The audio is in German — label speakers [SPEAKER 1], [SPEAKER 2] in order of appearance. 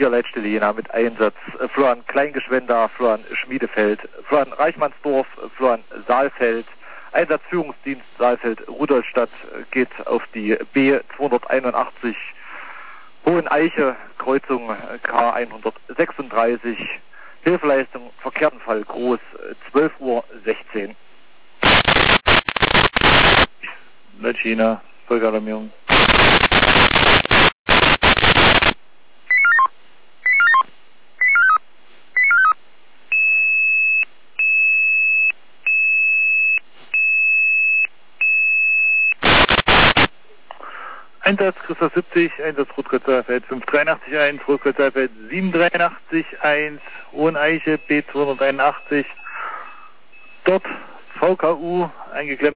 [SPEAKER 1] 4 Leitstelle Jena mit Einsatz Florian Kleingeschwender, Florian Schmiedefeld, Florian Reichmannsdorf, Florian Saalfeld. Einsatzführungsdienst Saalfeld-Rudolstadt geht auf die B281 Hoheneiche, Kreuzung K136. Hilfeleistung, Verkehrsunfall groß, 12:16 Uhr.
[SPEAKER 2] China, Folgealarmierung. Einsatz Christoph 70, Einsatz Rotkreuz-Saalfeld 583-1, Rotkreuz-Saalfeld 783-1, Hoheneiche B281, dort VKU eingeklemmt.